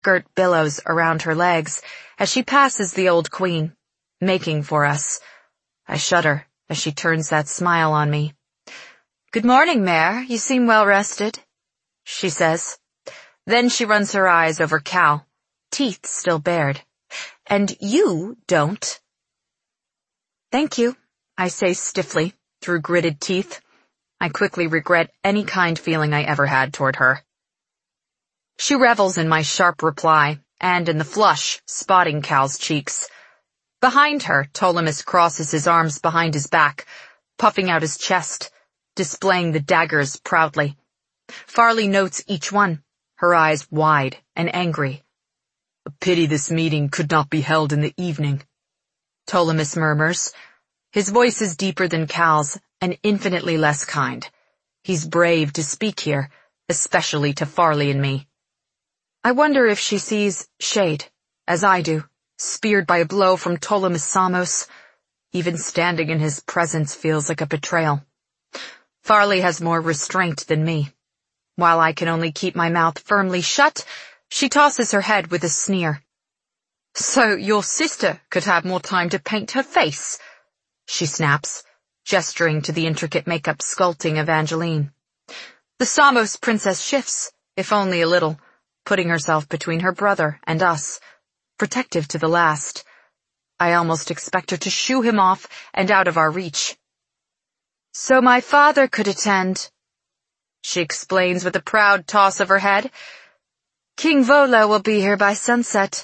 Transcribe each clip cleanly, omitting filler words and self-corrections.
skirt billows around her legs as she passes the old queen, making for us. I shudder as she turns that smile on me. "Good morning, Mare. You seem well rested," she says. Then she runs her eyes over Cal, teeth still bared. "And you don't." "Thank you," I say stiffly, through gritted teeth. I quickly regret any kind feeling I ever had toward her. She revels in my sharp reply, and in the flush spotting Cal's cheeks. Behind her, Ptolemus crosses his arms behind his back, puffing out his chest, displaying the daggers proudly. Farley notes each one, her eyes wide and angry. "A pity this meeting could not be held in the evening," Ptolemus murmurs. His voice is deeper than Cal's and infinitely less kind. He's brave to speak here, especially to Farley and me. I wonder if she sees shade, as I do, speared by a blow from Ptolemus Samos. Even standing in his presence feels like a betrayal. Farley has more restraint than me. While I can only keep my mouth firmly shut, she tosses her head with a sneer. "So your sister could have more time to paint her face," she snaps, gesturing to the intricate makeup sculpting of Evangeline. The Samos princess shifts, if only a little, putting herself between her brother and us, protective to the last. I almost expect her to shoo him off and out of our reach. "So my father could attend," she explains with a proud toss of her head. "King Volo will be here by sunset."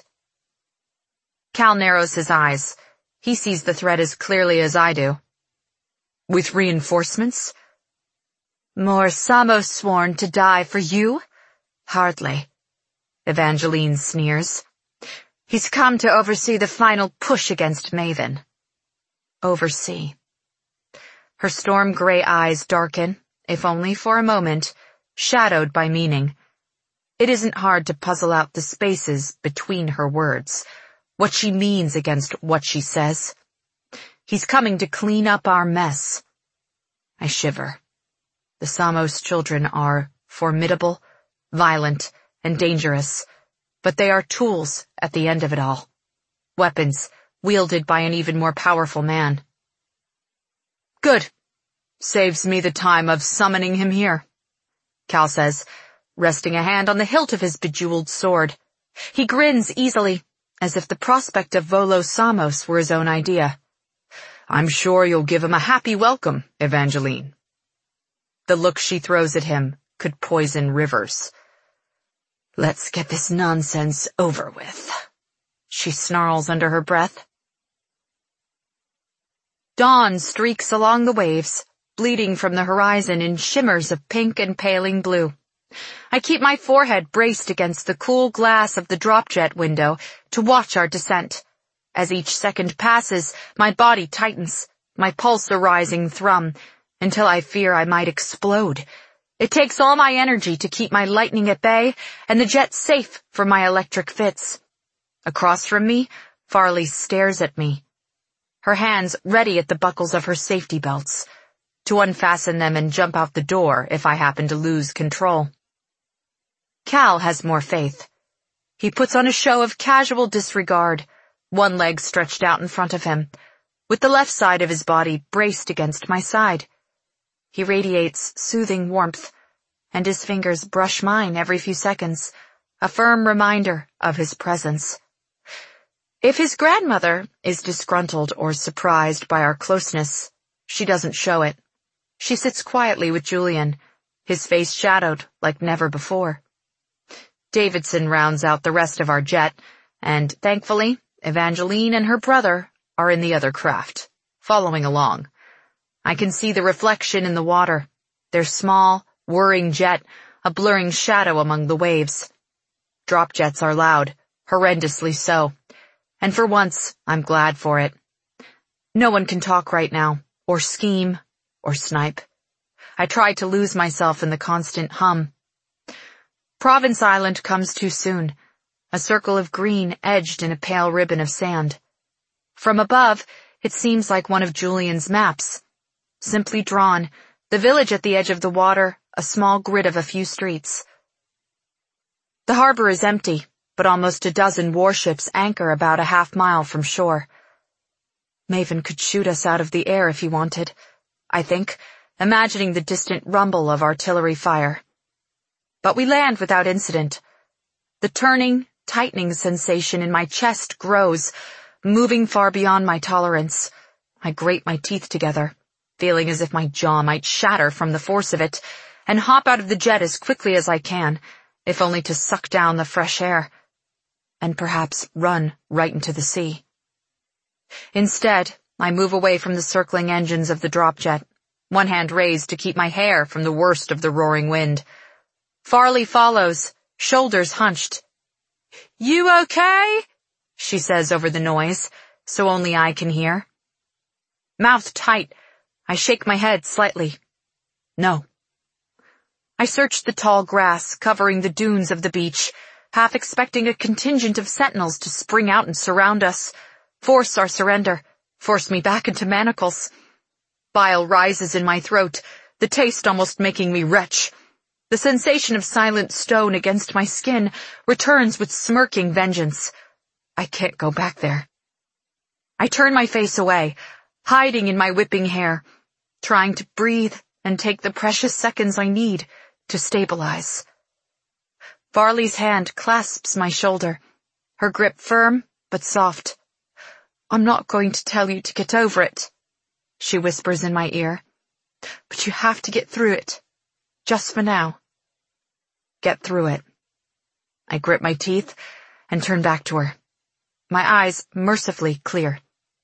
Cal narrows his eyes. He sees the threat as clearly as I do. "With reinforcements?" "More Samos sworn to die for you? Hardly," Evangeline sneers. "He's come to oversee the final push against Maven." Oversee. Her storm-gray eyes darken, if only for a moment, shadowed by meaning. It isn't hard to puzzle out the spaces between her words, what she means against what she says. He's coming to clean up our mess. I shiver. The Samos children are formidable, violent, and dangerous, but they are tools at the end of it all. Weapons wielded by an even more powerful man. "Good. Saves me the time of summoning him here," Cal says, resting a hand on the hilt of his bejeweled sword. He grins easily, as if the prospect of Volo Samos were his own idea. "I'm sure you'll give him a happy welcome, Evangeline." The look she throws at him could poison rivers. "Let's get this nonsense over with," she snarls under her breath. Dawn streaks along the waves, bleeding from the horizon in shimmers of pink and paling blue. I keep my forehead braced against the cool glass of the dropjet window to watch our descent. As each second passes, my body tightens, my pulse a rising thrum, until I fear I might explode. It takes all my energy to keep my lightning at bay and the jet safe from my electric fits. Across from me, Farley stares at me, her hands ready at the buckles of her safety belts, to unfasten them and jump out the door if I happen to lose control. Cal has more faith. He puts on a show of casual disregard, one leg stretched out in front of him, with the left side of his body braced against my side. He radiates soothing warmth, and his fingers brush mine every few seconds, a firm reminder of his presence. If his grandmother is disgruntled or surprised by our closeness, she doesn't show it. She sits quietly with Julian, his face shadowed like never before. Davidson rounds out the rest of our jet, and thankfully, Evangeline and her brother are in the other craft, following along. I can see the reflection in the water, their small, whirring jet, a blurring shadow among the waves. Drop jets are loud, horrendously so, and for once, I'm glad for it. No one can talk right now, or scheme, or snipe. I try to lose myself in the constant hum. Province Island comes too soon, a circle of green edged in a pale ribbon of sand. From above, it seems like one of Julian's maps. Simply drawn, the village at the edge of the water, a small grid of a few streets. The harbor is empty, but almost a dozen warships anchor about a half-mile from shore. Maven could shoot us out of the air if he wanted, I think, imagining the distant rumble of artillery fire. But we land without incident. The turning, tightening sensation in my chest grows, moving far beyond my tolerance. I grate my teeth together, feeling as if my jaw might shatter from the force of it, and hop out of the jet as quickly as I can, if only to suck down the fresh air, and perhaps run right into the sea. Instead, I move away from the circling engines of the drop jet, one hand raised to keep my hair from the worst of the roaring wind. Farley follows, shoulders hunched. "You okay?" she says over the noise, so only I can hear. Mouth tight, I shake my head slightly. No. I search the tall grass covering the dunes of the beach, half expecting a contingent of sentinels to spring out and surround us, force our surrender, force me back into manacles. Bile rises in my throat, the taste almost making me retch. The sensation of silent stone against my skin returns with smirking vengeance. I can't go back there. I turn my face away, hiding in my whipping hair, trying to breathe and take the precious seconds I need to stabilize. Farley's hand clasps my shoulder, her grip firm but soft. "I'm not going to tell you to get over it," she whispers in my ear, "but you have to get through it. Just for now." Get through it. I grip my teeth and turn back to her, my eyes mercifully clear.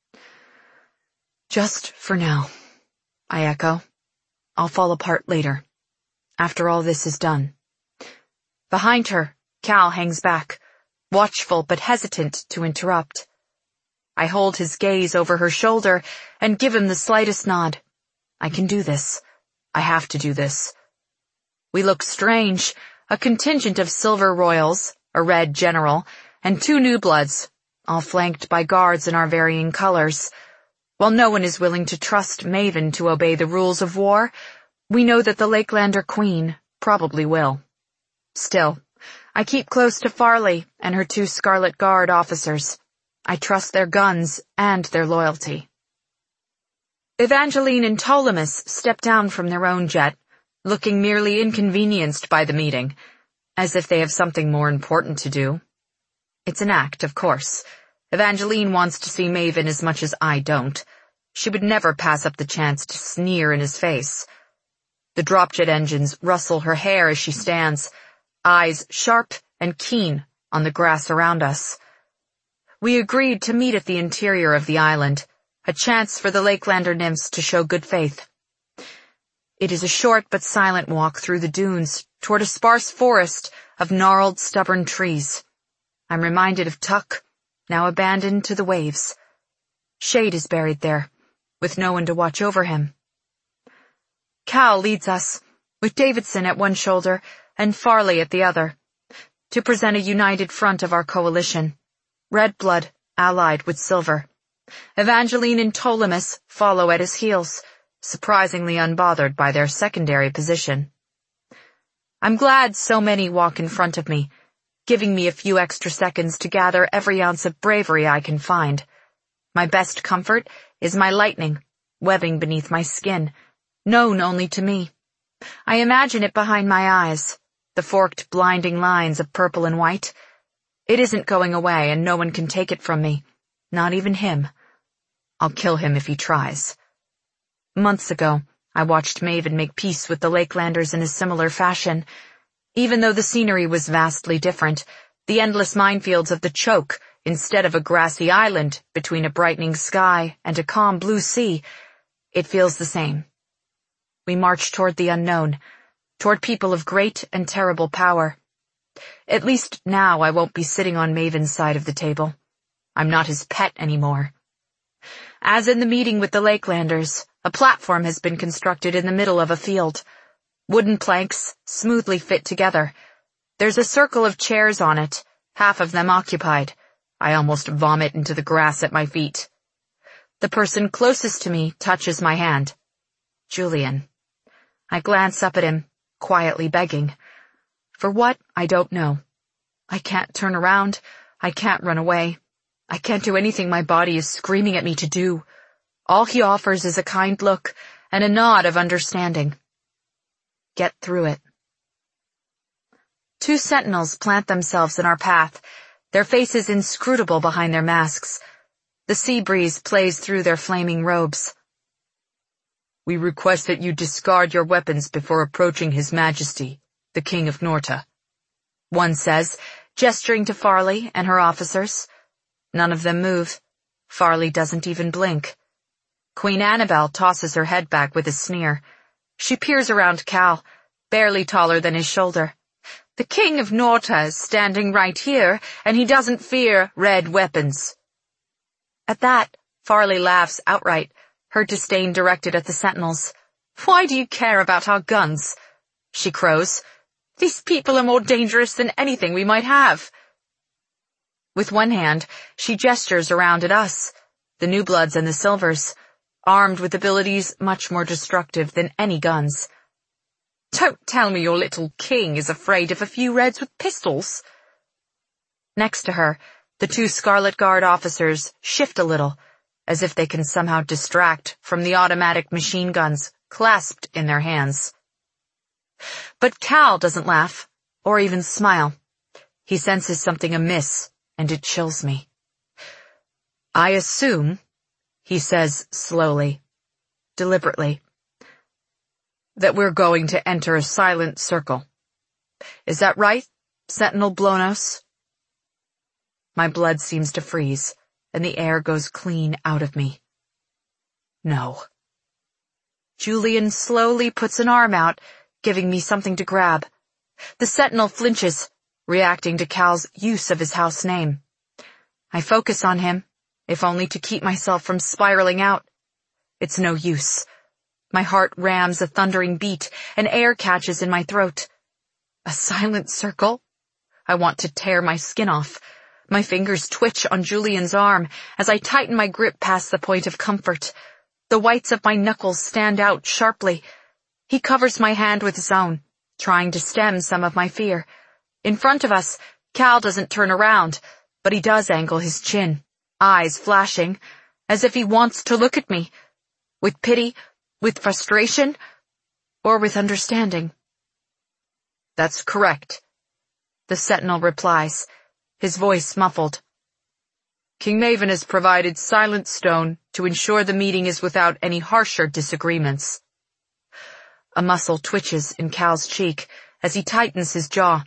"Just for now," I echo. "I'll fall apart later, after all this is done." Behind her, Cal hangs back, watchful but hesitant to interrupt. I hold his gaze over her shoulder and give him the slightest nod. I can do this. I have to do this. We look strange, a contingent of silver royals, a red general, and 2 new bloods, all flanked by guards in our varying colors. While no one is willing to trust Maven to obey the rules of war, we know that the Lakelander Queen probably will. Still, I keep close to Farley and her 2 Scarlet Guard officers. I trust their guns and their loyalty. Evangeline and Ptolemus step down from their own jet, looking merely inconvenienced by the meeting, as if they have something more important to do. It's an act, of course. Evangeline wants to see Maven as much as I don't. She would never pass up the chance to sneer in his face. The dropjet engines rustle her hair as she stands, eyes sharp and keen on the grass around us. We agreed to meet at the interior of the island, a chance for the Lakelander nymphs to show good faith. It is a short but silent walk through the dunes toward a sparse forest of gnarled, stubborn trees. I'm reminded of Tuck, now abandoned to the waves. Shade is buried there, with no one to watch over him. Cal leads us, with Davidson at one shoulder and Farley at the other, to present a united front of our coalition, red blood allied with silver. Evangeline and Ptolemus follow at his heels, surprisingly unbothered by their secondary position. I'm glad so many walk in front of me, giving me a few extra seconds to gather every ounce of bravery I can find. My best comfort is my lightning, webbing beneath my skin, known only to me. I imagine it behind my eyes, the forked, blinding lines of purple and white. It isn't going away, and no one can take it from me, not even him. I'll kill him if he tries. Months ago, I watched Maven make peace with the Lakelanders in a similar fashion. Even though the scenery was vastly different, the endless minefields of the Choke, instead of a grassy island between a brightening sky and a calm blue sea, it feels the same. We march toward the unknown, toward people of great and terrible power. At least now I won't be sitting on Maven's side of the table. I'm not his pet anymore. As in the meeting with the Lakelanders, a platform has been constructed in the middle of a field. Wooden planks, smoothly fit together. There's a circle of chairs on it, half of them occupied. I almost vomit into the grass at my feet. The person closest to me touches my hand. Julian. I glance up at him, quietly begging. For what, I don't know. I can't turn around. I can't run away. I can't do anything my body is screaming at me to do. All he offers is a kind look and a nod of understanding. Get through it. 2 sentinels plant themselves in our path, their faces inscrutable behind their masks. The sea breeze plays through their flaming robes. We request that you discard your weapons before approaching His Majesty, the King of Norta, one says, gesturing to Farley and her officers. None of them move. Farley doesn't even blink. Queen Annabelle tosses her head back with a sneer. She peers around Cal, barely taller than his shoulder. The King of Norta is standing right here, and he doesn't fear red weapons. At that, Farley laughs outright, her disdain directed at the sentinels. Why do you care about our guns? She crows. These people are more dangerous than anything we might have. With one hand, she gestures around at us, the New Bloods and the Silvers, armed with abilities much more destructive than any guns. Don't tell me your little king is afraid of a few Reds with pistols. Next to her, the 2 Scarlet Guard officers shift a little, as if they can somehow distract from the automatic machine guns clasped in their hands. But Cal doesn't laugh, or even smile. He senses something amiss, and it chills me. I assume, he says slowly, deliberately, that we're going to enter a silent circle. Is that right, Sentinel Blonos? My blood seems to freeze, and the air goes clean out of me. No. Julian slowly puts an arm out, giving me something to grab. The sentinel flinches, reacting to Cal's use of his house name. I focus on him, if only to keep myself from spiraling out. It's no use. My heart rams a thundering beat, and air catches in my throat. A silent circle? I want to tear my skin off. My fingers twitch on Julian's arm as I tighten my grip past the point of comfort. The whites of my knuckles stand out sharply. He covers my hand with his own, trying to stem some of my fear. In front of us, Cal doesn't turn around, but he does angle his chin, eyes flashing, as if he wants to look at me. With pity, with frustration, or with understanding. That's correct, the sentinel replies, his voice muffled. King Maven has provided Silent Stone to ensure the meeting is without any harsher disagreements. A muscle twitches in Cal's cheek as he tightens his jaw.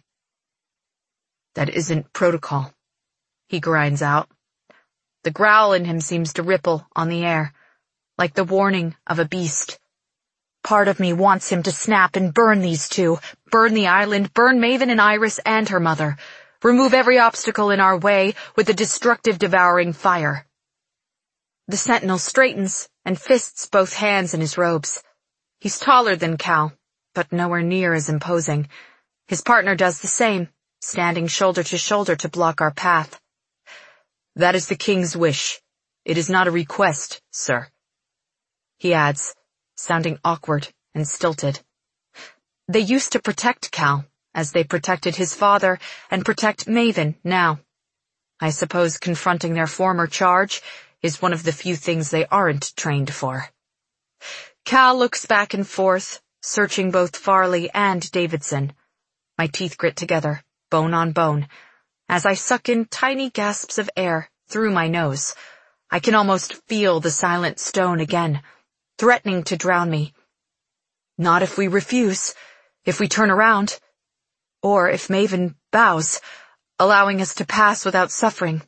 That isn't protocol, he grinds out. The growl in him seems to ripple on the air, like the warning of a beast. Part of me wants him to snap and burn these 2, burn the island, burn Maven and Iris and her mother, remove every obstacle in our way with a destructive devouring fire. The sentinel straightens and fists both hands in his robes. He's taller than Cal, but nowhere near as imposing. His partner does the same, standing shoulder to shoulder to block our path. That is the king's wish. It is not a request, sir. He adds, sounding awkward and stilted. They used to protect Cal, as they protected his father and protect Maven now. I suppose confronting their former charge is one of the few things they aren't trained for. Cal looks back and forth, searching both Farley and Davidson. My teeth grit together, bone on bone, as I suck in tiny gasps of air through my nose. I can almost feel the silent stone again, threatening to drown me. Not if we refuse, if we turn around, or if Maven bows, allowing us to pass without suffering.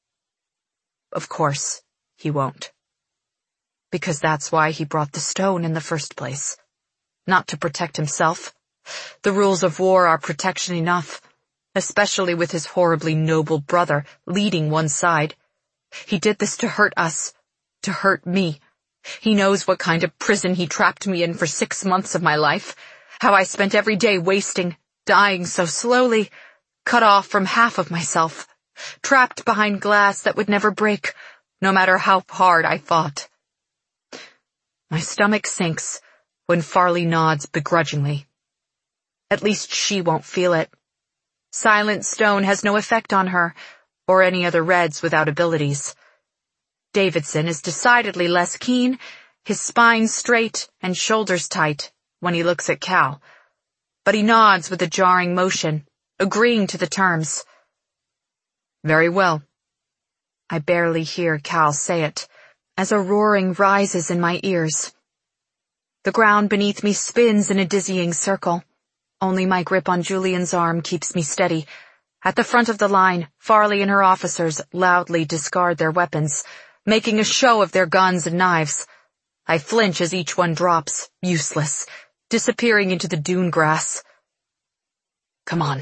Of course, he won't. Because that's why he brought the stone in the first place. Not to protect himself. The rules of war are protection enough, especially with his horribly noble brother leading one side. He did this to hurt us, to hurt me. He knows what kind of prison he trapped me in for 6 months of my life, how I spent every day wasting, dying so slowly, cut off from half of myself, trapped behind glass that would never break, no matter how hard I fought. My stomach sinks when Farley nods begrudgingly. At least she won't feel it. Silent Stone has no effect on her, or any other Reds without abilities. Davidson is decidedly less keen, his spine straight and shoulders tight when he looks at Cal. But he nods with a jarring motion, agreeing to the terms. Very well. I barely hear Cal say it, as a roaring rises in my ears. The ground beneath me spins in a dizzying circle. Only my grip on Julian's arm keeps me steady. At the front of the line, Farley and her officers loudly discard their weapons, making a show of their guns and knives. I flinch as each one drops, useless, disappearing into the dune grass. Come on,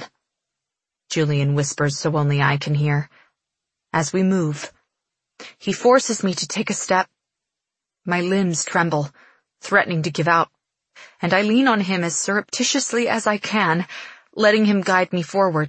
Julian whispers so only I can hear. As we move, he forces me to take a step. My limbs tremble, threatening to give out, and I lean on him as surreptitiously as I can, letting him guide me forward.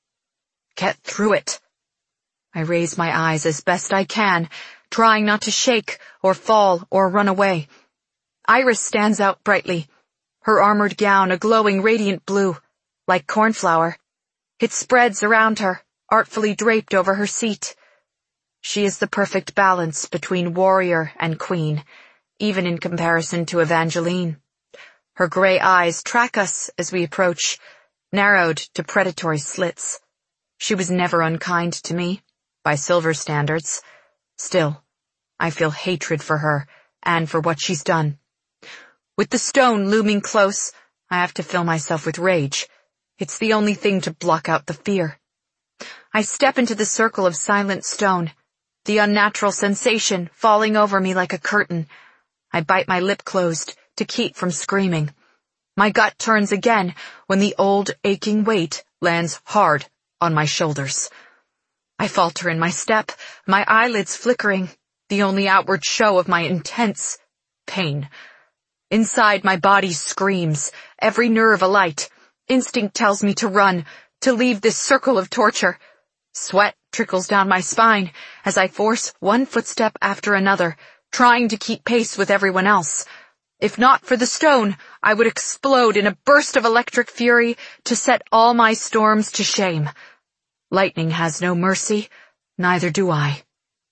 Get through it. I raise my eyes as best I can, trying not to shake or fall or run away. Iris stands out brightly, her armored gown a glowing radiant blue, like cornflower. It spreads around her, artfully draped over her seat. She is the perfect balance between warrior and queen, even in comparison to Evangeline. Her gray eyes track us as we approach, narrowed to predatory slits. She was never unkind to me, by Silver standards. Still, I feel hatred for her and for what she's done. With the stone looming close, I have to fill myself with rage. It's the only thing to block out the fear. I step into the circle of silent stone, the unnatural sensation falling over me like a curtain. I bite my lip closed to keep from screaming. My gut turns again when the old aching weight lands hard on my shoulders. I falter in my step, my eyelids flickering, the only outward show of my intense pain. Inside, my body screams, every nerve alight. Instinct tells me to run, to leave this circle of torture. Sweat trickles down my spine as I force one footstep after another, trying to keep pace with everyone else. If not for the stone, I would explode in a burst of electric fury to set all my storms to shame. Lightning has no mercy, neither do I.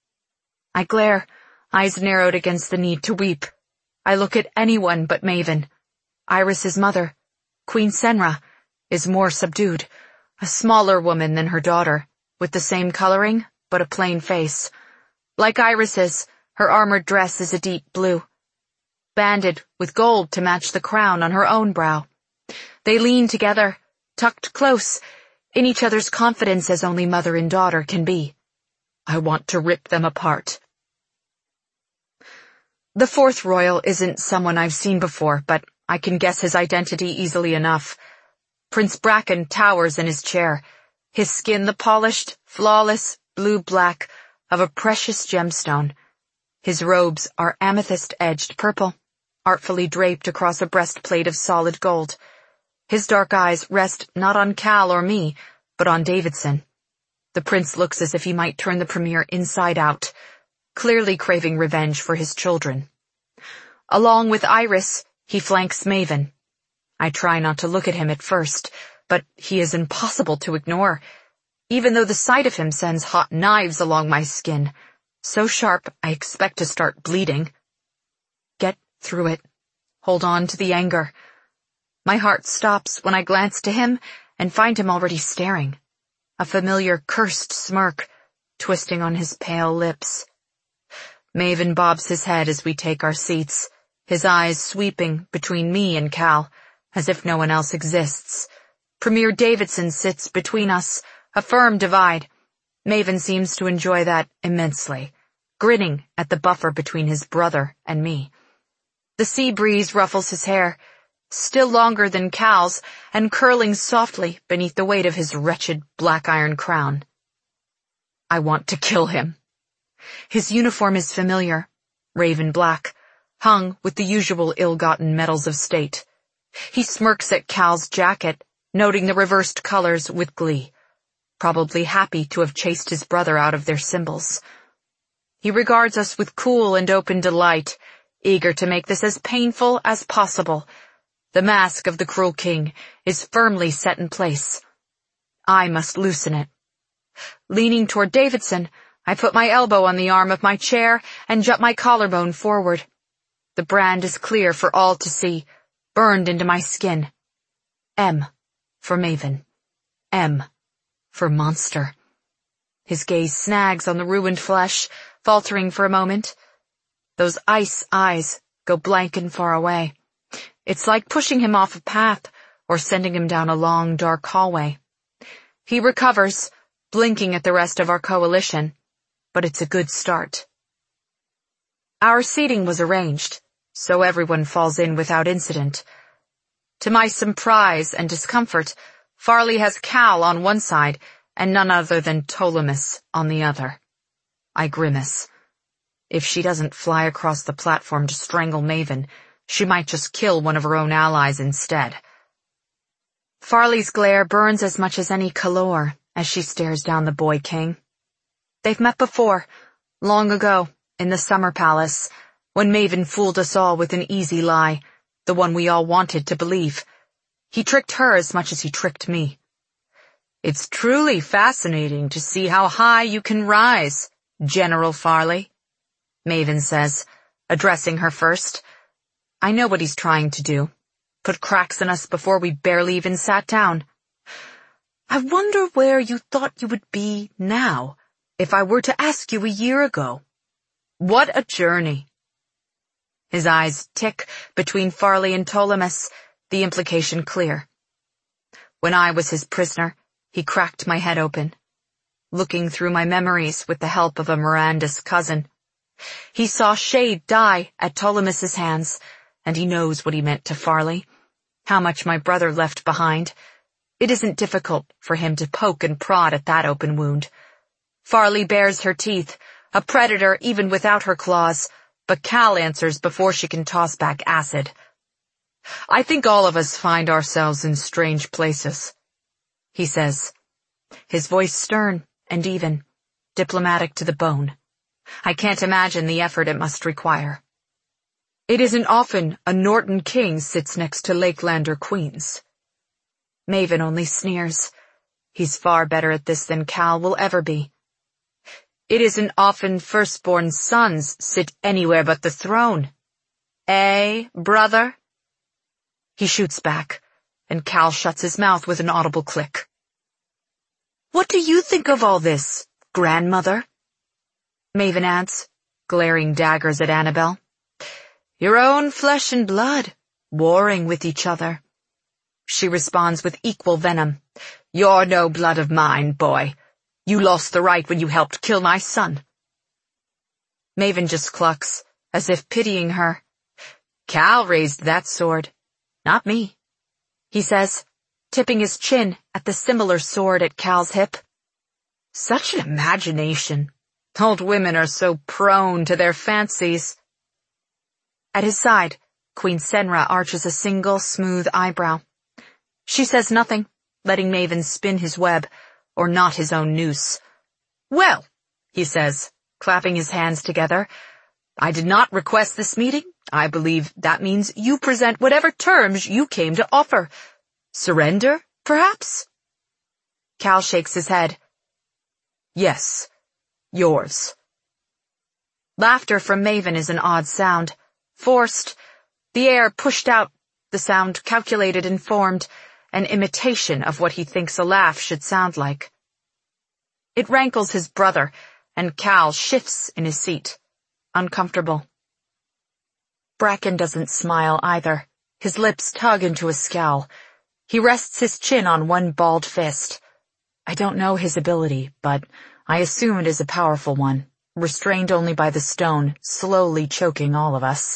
I glare, eyes narrowed against the need to weep. I look at anyone but Maven. Iris's mother, Queen Senra, is more subdued, a smaller woman than her daughter, with the same coloring, but a plain face. Like Iris's, her armored dress is a deep blue, banded with gold to match the crown on her own brow. They lean together, tucked close, in each other's confidence as only mother and daughter can be. I want to rip them apart. The fourth royal isn't someone I've seen before, but I can guess his identity easily enough. Prince Bracken towers in his chair, his skin the polished, flawless, blue-black of a precious gemstone. His robes are amethyst-edged purple, artfully draped across a breastplate of solid gold. His dark eyes rest not on Cal or me, but on Davidson. The prince looks as if he might turn the premier inside out, clearly craving revenge for his children. Along with Iris, he flanks Maven. I try not to look at him at first, but he is impossible to ignore, even though the sight of him sends hot knives along my skin, so sharp I expect to start bleeding. Get through it. Hold on to the anger. My heart stops when I glance to him and find him already staring, a familiar cursed smirk twisting on his pale lips. Maven bobs his head as we take our seats, his eyes sweeping between me and Cal, as if no one else exists. Premier Davidson sits between us, a firm divide. Maven seems to enjoy that immensely, grinning at the buffer between his brother and me. The sea breeze ruffles his hair, still longer than Cal's, and curling softly beneath the weight of his wretched black iron crown. I want to kill him. His uniform is familiar, raven black, hung with the usual ill-gotten medals of state. He smirks at Cal's jacket, noting the reversed colors with glee, probably happy to have chased his brother out of their symbols. He regards us with cool and open delight, eager to make this as painful as possible. The mask of the cruel king is firmly set in place. I must loosen it. Leaning toward Davidson, I put my elbow on the arm of my chair and jut my collarbone forward. The brand is clear for all to see, burned into my skin. M for Maven. M for monster. His gaze snags on the ruined flesh, faltering for a moment. Those ice eyes go blank and far away. It's like pushing him off a path or sending him down a long, dark hallway. He recovers, blinking at the rest of our coalition, but it's a good start. Our seating was arranged, so everyone falls in without incident. To my surprise and discomfort, Farley has Cal on one side and none other than Ptolemus on the other. I grimace. If she doesn't fly across the platform to strangle Maven, she might just kill one of her own allies instead. Farley's glare burns as much as any Kalor as she stares down the boy king. They've met before, long ago, in the Summer Palace, when Maven fooled us all with an easy lie, the one we all wanted to believe. He tricked her as much as he tricked me. It's truly fascinating to see how high you can rise, General Farley, Maven says, addressing her first. I know what he's trying to do. Put cracks in us before we barely even sat down. I wonder where you thought you would be now, if I were to ask you a year ago. What a journey. His eyes tick between Farley and Ptolemus, the implication clear. When I was his prisoner, he cracked my head open, looking through my memories with the help of a Miranda's cousin. He saw Shade die at Ptolemus's hands, and he knows what he meant to Farley, how much my brother left behind. It isn't difficult for him to poke and prod at that open wound. Farley bares her teeth, a predator even without her claws, but Cal answers before she can toss back acid. I think all of us find ourselves in strange places, he says, his voice stern and even, diplomatic to the bone. I can't imagine the effort it must require. It isn't often a Norton king sits next to Lakelander queens. Maven only sneers. He's far better at this than Cal will ever be. It isn't often firstborn sons sit anywhere but the throne. Eh, brother? He shoots back, and Cal shuts his mouth with an audible click. What do you think of all this, grandmother? Maven adds, glaring daggers at Annabelle. Your own flesh and blood, warring with each other. She responds with equal venom. You're no blood of mine, boy. You lost the right when you helped kill my son. Maven just clucks, as if pitying her. Cal raised that sword, not me, he says, tipping his chin at the similar sword at Cal's hip. Such an imagination. Old women are so prone to their fancies. At his side, Queen Senra arches a single smooth eyebrow. She says nothing, letting Maven spin his web, or knot his own noose. Well, he says, clapping his hands together, I did not request this meeting. I believe that means you present whatever terms you came to offer. Surrender, perhaps? Cal shakes his head. Yes, yours. Laughter from Maven is an odd sound. Forced, the air pushed out, the sound calculated and formed, an imitation of what he thinks a laugh should sound like. It rankles his brother, and Cal shifts in his seat, uncomfortable. Bracken doesn't smile either. His lips tug into a scowl. He rests his chin on one balled fist. I don't know his ability, but I assume it is a powerful one, restrained only by the stone, slowly choking all of us.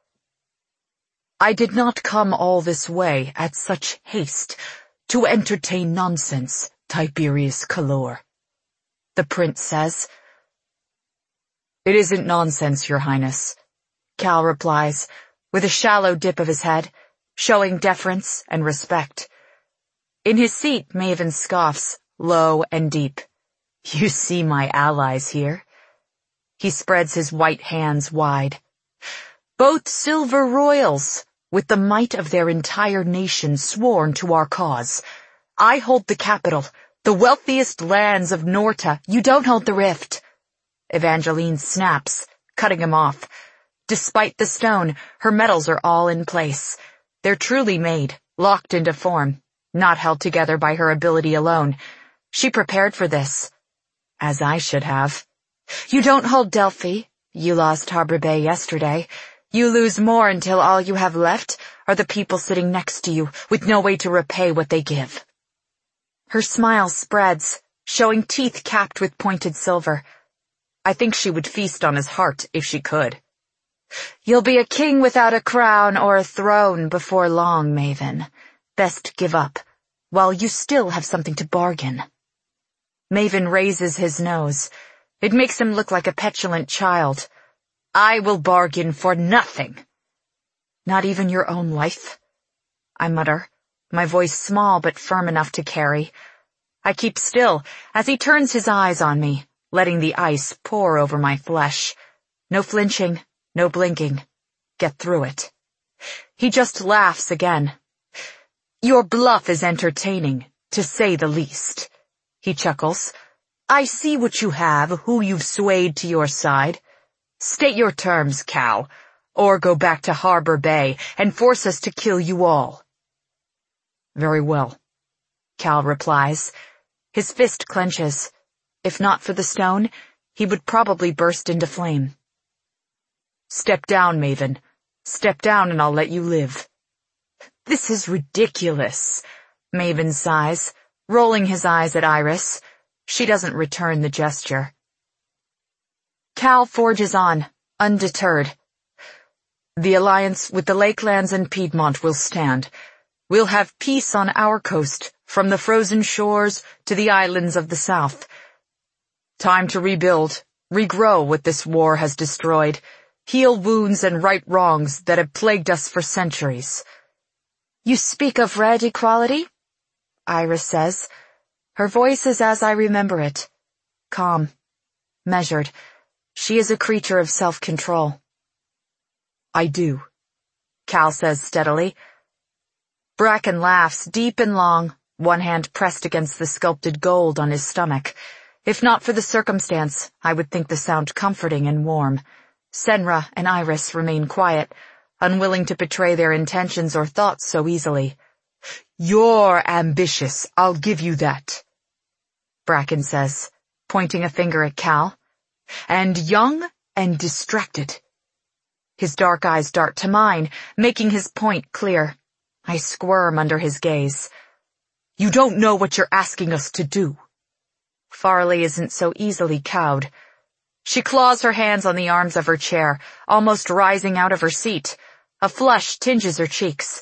I did not come all this way at such haste to entertain nonsense, Tiberius Kalor, the prince says. It isn't nonsense, Your Highness, Cal replies, with a shallow dip of his head, showing deference and respect. In his seat, Maven scoffs, low and deep. You see my allies here. He spreads his white hands wide. Both silver royals, with the might of their entire nation sworn to our cause. I hold the capital, The wealthiest lands of Norta. You don't hold the rift. Evangeline snaps, cutting him off. Despite the stone, her metals are all in place. They're truly made, locked into form, not held together by her ability alone. She prepared for this. As I should have. You don't hold Delphi. You lost Harbor Bay yesterday. You lose more until all you have left are the people sitting next to you, with no way to repay what they give. Her smile spreads, showing teeth capped with pointed silver. I think she would feast on his heart if she could. You'll be a king without a crown or a throne before long, Maven. Best give up, while you still have something to bargain. Maven raises his nose. It makes him look like a petulant child. I will bargain for nothing. Not even your own life? I mutter, my voice small but firm enough to carry. I keep still as he turns his eyes on me, letting the ice pour over my flesh. No flinching, no blinking. Get through it. He just laughs again. Your bluff is entertaining, to say the least. He chuckles. I see what you have, who you've swayed to your side. State your terms, Cal, or go back to Harbor Bay and force us to kill you all. Very well, Cal replies. His fist clenches. If not for the stone, he would probably burst into flame. Step down, Maven. Step down and I'll let you live. This is ridiculous, Maven sighs, rolling his eyes at Iris. She doesn't return the gesture. Cal forges on, undeterred. The alliance with the Lakelands and Piedmont will stand. We'll have peace on our coast, from the frozen shores to the islands of the south. Time to rebuild, regrow what this war has destroyed, heal wounds and right wrongs that have plagued us for centuries. You speak of red equality? Iris says. Her voice is as I remember it. Calm. Measured. She is a creature of self-control. I do, Cal says steadily. Bracken laughs deep and long, one hand pressed against the sculpted gold on his stomach. If not for the circumstance, I would think the sound comforting and warm. Senra and Iris remain quiet, unwilling to betray their intentions or thoughts so easily. You're ambitious, I'll give you that, Bracken says, pointing a finger at Cal. And young and distracted. His dark eyes dart to mine, making his point clear. I squirm under his gaze. You don't know what you're asking us to do. Farley isn't so easily cowed. She claws her hands on the arms of her chair, almost rising out of her seat. A flush tinges her cheeks.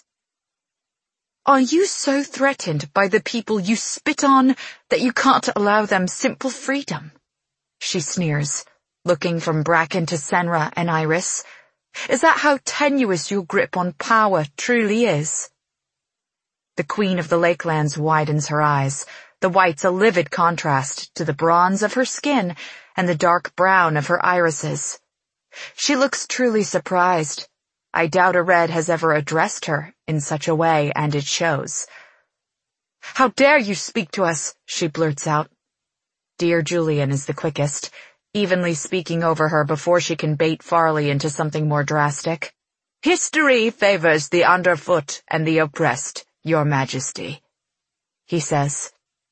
Are you so threatened by the people you spit on that you can't allow them simple freedom? She sneers, looking from Bracken to Senra and Iris. Is that how tenuous your grip on power truly is? The Queen of the Lakelands widens her eyes, the whites a livid contrast to the bronze of her skin and the dark brown of her irises. She looks truly surprised. I doubt a red has ever addressed her in such a way, and it shows. How dare you speak to us, she blurts out. Dear Julian is the quickest, evenly speaking over her before she can bait Farley into something more drastic. History favors the underfoot and the oppressed, Your Majesty, he says.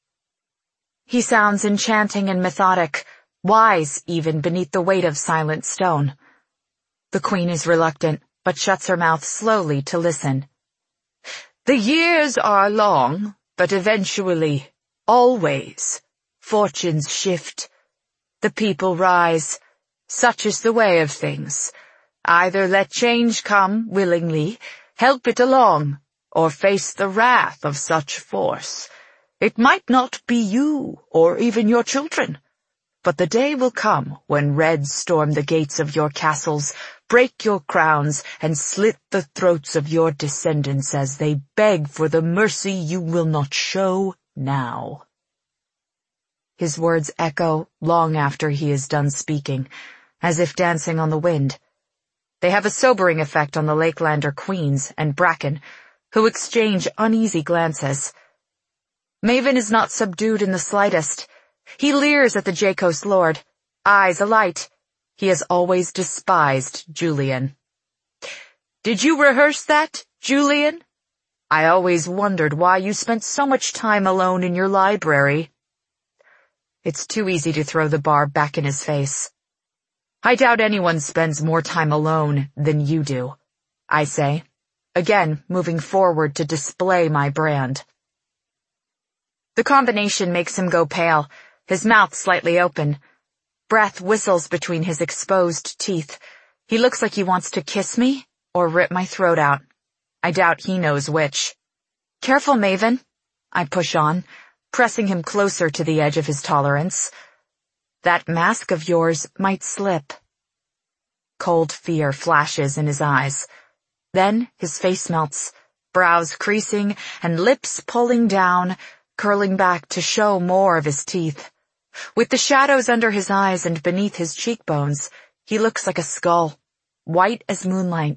He sounds enchanting and methodic, wise even beneath the weight of silent stone. The Queen is reluctant, but shuts her mouth slowly to listen. The years are long, but eventually, always, fortunes shift. The people rise. Such is the way of things. Either let change come willingly, help it along, or face the wrath of such force. It might not be you, or even your children. But the day will come when Reds storm the gates of your castles, break your crowns, and slit the throats of your descendants as they beg for the mercy you will not show now. His words echo long after he is done speaking, as if dancing on the wind. They have a sobering effect on the Lakelander queens and Bracken, who exchange uneasy glances. Maven is not subdued in the slightest. He leers at the Jacos Lord, eyes alight. He has always despised Julian. "Did you rehearse that, Julian? I always wondered why you spent so much time alone in your library." It's too easy to throw the bar back in his face. "I doubt anyone spends more time alone than you do," I say, again moving forward to display my brand. The combination makes him go pale, his mouth slightly open. Breath whistles between his exposed teeth. He looks like he wants to kiss me or rip my throat out. I doubt he knows which. "Careful, Maven," I push on, pressing him closer to the edge of his tolerance. "That mask of yours might slip." Cold fear flashes in his eyes. Then his face melts, brows creasing and lips pulling down, curling back to show more of his teeth. With the shadows under his eyes and beneath his cheekbones, he looks like a skull, white as moonlight.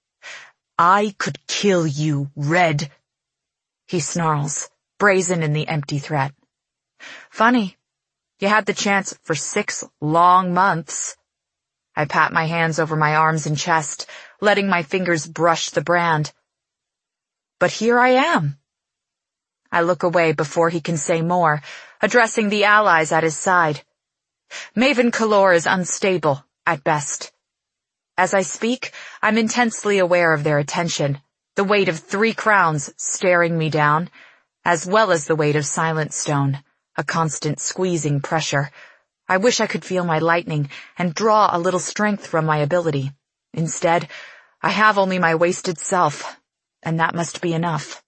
"I could kill you, Red," he snarls, brazen in the empty threat. "Funny. You had the chance for 6 long months. I pat my hands over my arms and chest, letting my fingers brush the brand. But here I am. I look away before he can say more, addressing the allies at his side. Maven Kallor is unstable, at best. As I speak, I'm intensely aware of their attention, the weight of 3 crowns staring me down, as well as the weight of Silent Stone, a constant squeezing pressure. I wish I could feel my lightning and draw a little strength from my ability. Instead, I have only my wasted self, and that must be enough.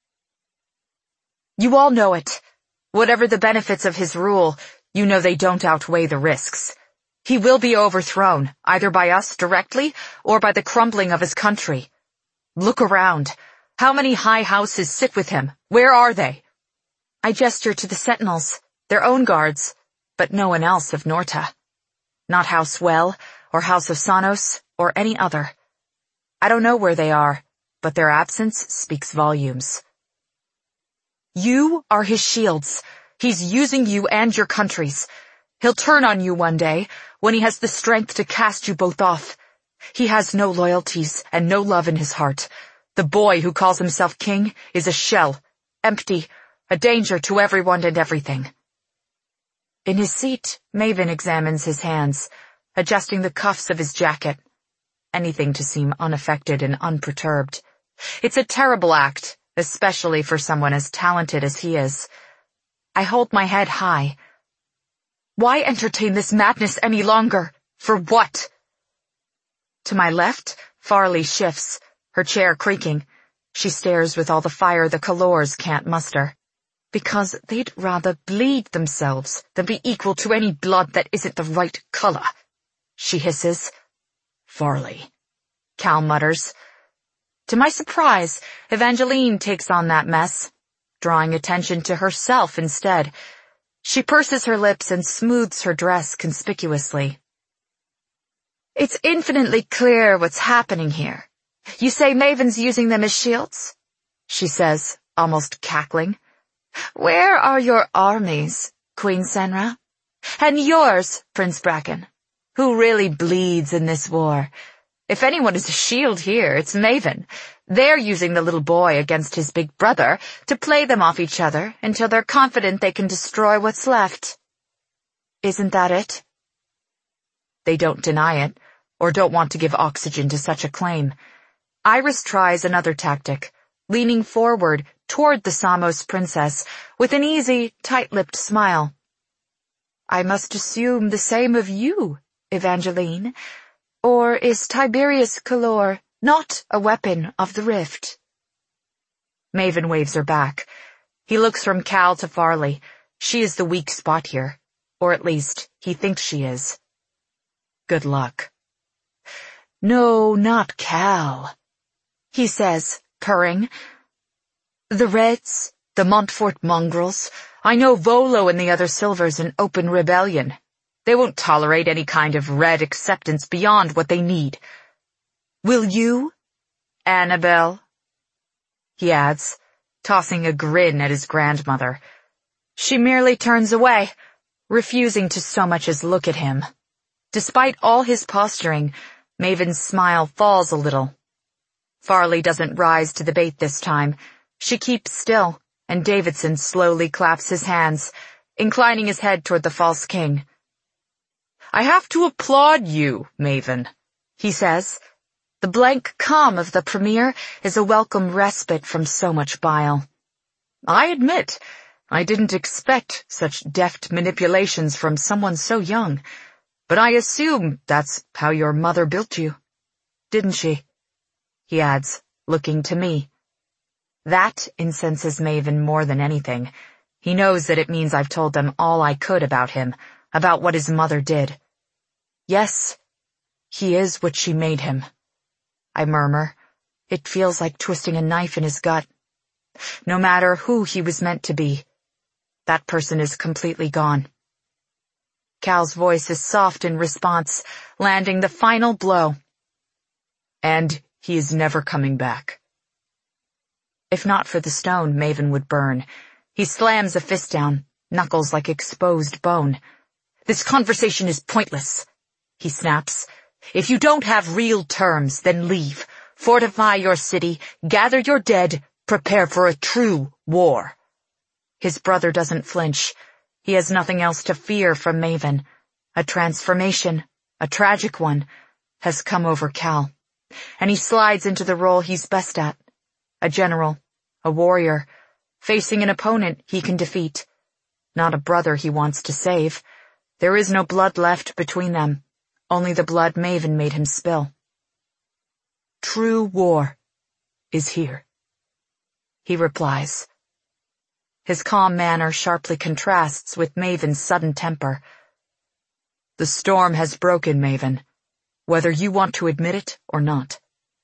You all know it. Whatever the benefits of his rule, you know they don't outweigh the risks. He will be overthrown, either by us directly or by the crumbling of his country. Look around. How many high houses sit with him? Where are they? I gesture to the sentinels, their own guards, but no one else of Norta. Not House Well, or House of Sanos, or any other. I don't know where they are, but their absence speaks volumes. You are his shields. He's using you and your countries. He'll turn on you one day, when he has the strength to cast you both off. He has no loyalties and no love in his heart. The boy who calls himself king is a shell, empty, a danger to everyone and everything. In his seat, Maven examines his hands, adjusting the cuffs of his jacket. Anything to seem unaffected and unperturbed. It's a terrible act, especially for someone as talented as he is. I hold my head high. Why entertain this madness any longer? For what? To my left, Farley shifts, her chair creaking. She stares with all the fire the Kallors can't muster. Because they'd rather bleed themselves than be equal to any blood that isn't the right color, she hisses. Farley, Cal mutters. To my surprise, Evangeline takes on that mess, drawing attention to herself instead. She purses her lips and smooths her dress conspicuously. It's infinitely clear what's happening here. You say Maven's using them as shields? She says, almost cackling. Where are your armies, Queen Senra? And yours, Prince Bracken? Who really bleeds in this war? If anyone is a shield here, it's Maven. They're using the little boy against his big brother to play them off each other until they're confident they can destroy what's left. Isn't that it? They don't deny it, or don't want to give oxygen to such a claim. Iris tries another tactic, leaning forward toward the Samos princess with an easy, tight-lipped smile. I must assume the same of you, Evangeline. Or is Tiberius Kallor not a weapon of the rift? Maven waves her back. He looks from Cal to Farley. She is the weak spot here, or at least he thinks she is. Good luck. No, not Cal, he says, purring. The Reds, the Montfort mongrels, I know Volo and the other Silvers in open rebellion. They won't tolerate any kind of Red acceptance beyond what they need. Will you, Annabelle? He adds, tossing a grin at his grandmother. She merely turns away, refusing to so much as look at him. Despite all his posturing, Maven's smile falls a little. Farley doesn't rise to the bait this time. She keeps still, and Davidson slowly claps his hands, inclining his head toward the false king. "I have to applaud you, Maven," he says. The blank calm of the premier is a welcome respite from so much bile. "I admit, I didn't expect such deft manipulations from someone so young, but I assume that's how your mother built you. Didn't she?" he adds, looking to me. That incenses Maven more than anything. He knows that it means I've told them all I could about him, about what his mother did. "Yes, he is what she made him," I murmur. It feels like twisting a knife in his gut. No matter who he was meant to be, that person is completely gone. Cal's voice is soft in response, landing the final blow. "And he is never coming back." If not for the stone, Maven would burn. He slams a fist down, knuckles like exposed bone. "This conversation is pointless," he snaps. "If you don't have real terms, then leave. Fortify your city, gather your dead, prepare for a true war." His brother doesn't flinch. He has nothing else to fear from Maven. A transformation, a tragic one, has come over Cal, and he slides into the role he's best at. A general, a warrior, facing an opponent he can defeat. Not a brother he wants to save. There is no blood left between them, only the blood Maven made him spill. "True war is here," he replies. His calm manner sharply contrasts with Maven's sudden temper. "The storm has broken, Maven, whether you want to admit it or not."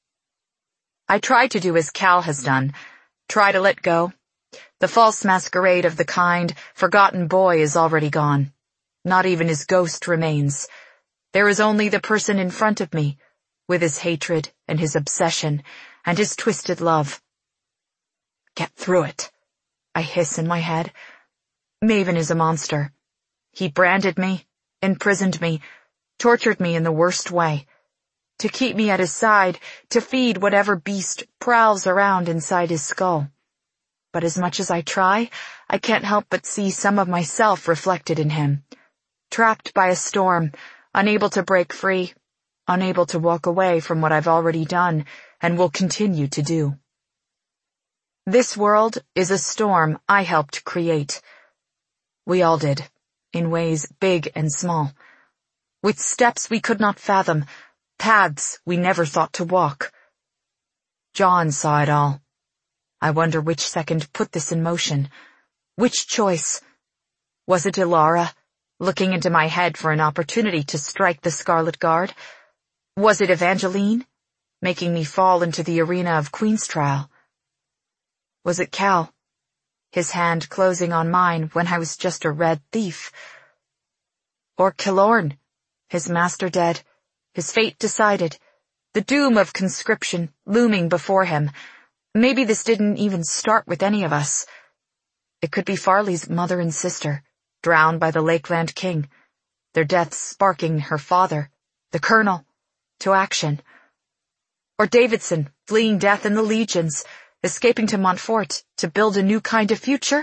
I try to do as Cal has done, try to let go. The false masquerade of the kind, forgotten boy is already gone. Not even his ghost remains. There is only the person in front of me, with his hatred and his obsession and his twisted love. "Get through it," I hiss in my head. Maven is a monster. He branded me, imprisoned me, tortured me in the worst way. To keep me at his side, to feed whatever beast prowls around inside his skull. But as much as I try, I can't help but see some of myself reflected in him. Trapped by a storm, unable to break free, unable to walk away from what I've already done and will continue to do. This world is a storm I helped create. We all did, in ways big and small. With steps we could not fathom, paths we never thought to walk. John saw it all. I wonder which second put this in motion. Which choice? Was it Ilara, looking into my head for an opportunity to strike the Scarlet Guard? Was it Evangeline, making me fall into the arena of Queen's trial? Was it Cal, his hand closing on mine when I was just a red thief? Or Killorn, his master dead, his fate decided, the doom of conscription looming before him? Maybe this didn't even start with any of us. It could be Farley's mother and sister, drowned by the Lakeland King, their deaths sparking her father, the Colonel, to action. Or Davidson, fleeing death in the legions, escaping to Montfort to build a new kind of future?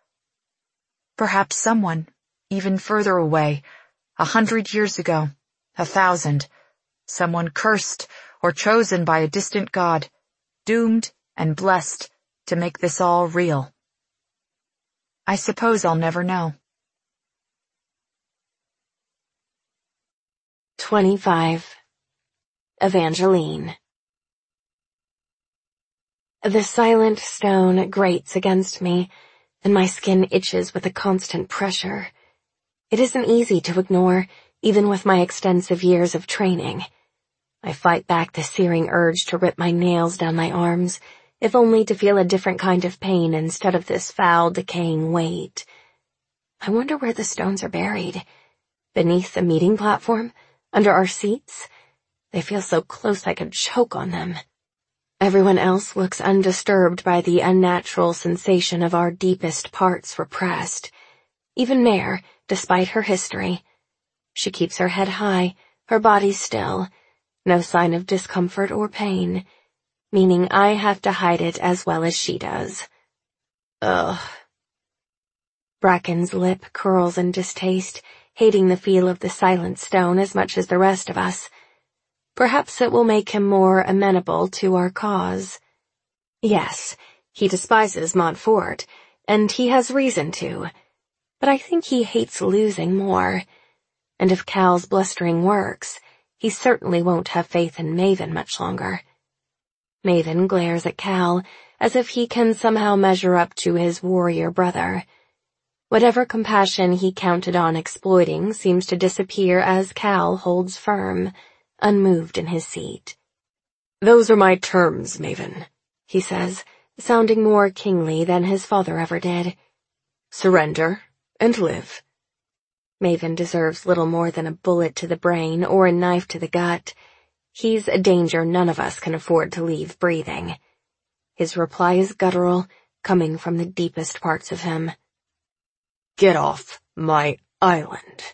Perhaps someone, even further away, 100 years ago, 1,000, someone cursed or chosen by a distant god, doomed and blessed to make this all real. I suppose I'll never know. 25. Evangeline. The silent stone grates against me, and my skin itches with the constant pressure. It isn't easy to ignore, even with my extensive years of training. I fight back the searing urge to rip my nails down my arms, if only to feel a different kind of pain instead of this foul, decaying weight. I wonder where the stones are buried. Beneath the meeting platform? Under our seats? They feel so close I could choke on them. Everyone else looks undisturbed by the unnatural sensation of our deepest parts repressed. Even Mare, despite her history. She keeps her head high, her body still, no sign of discomfort or pain, meaning I have to hide it as well as she does. Ugh. Bracken's lip curls in distaste, hating the feel of the silent stone as much as the rest of us. Perhaps it will make him more amenable to our cause. Yes, he despises Montfort, and he has reason to, but I think he hates losing more. And if Cal's blustering works, he certainly won't have faith in Maven much longer. Maven glares at Cal as if he can somehow measure up to his warrior brother. Whatever compassion he counted on exploiting seems to disappear as Cal holds firm, unmoved in his seat. "Those are my terms, Maven," he says, sounding more kingly than his father ever did. "Surrender and live." Maven deserves little more than a bullet to the brain or a knife to the gut. He's a danger none of us can afford to leave breathing. His reply is guttural, coming from the deepest parts of him. "Get off my island."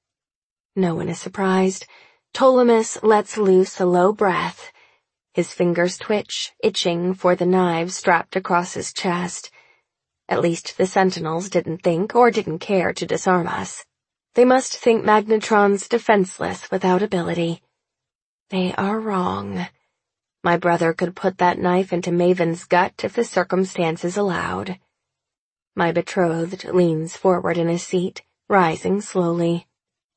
No one is surprised. Ptolemus lets loose a low breath. His fingers twitch, itching for the knives strapped across his chest. At least the sentinels didn't think or didn't care to disarm us. They must think Magnetron's defenseless without ability. They are wrong. My brother could put that knife into Maven's gut if the circumstances allowed. My betrothed leans forward in his seat, rising slowly.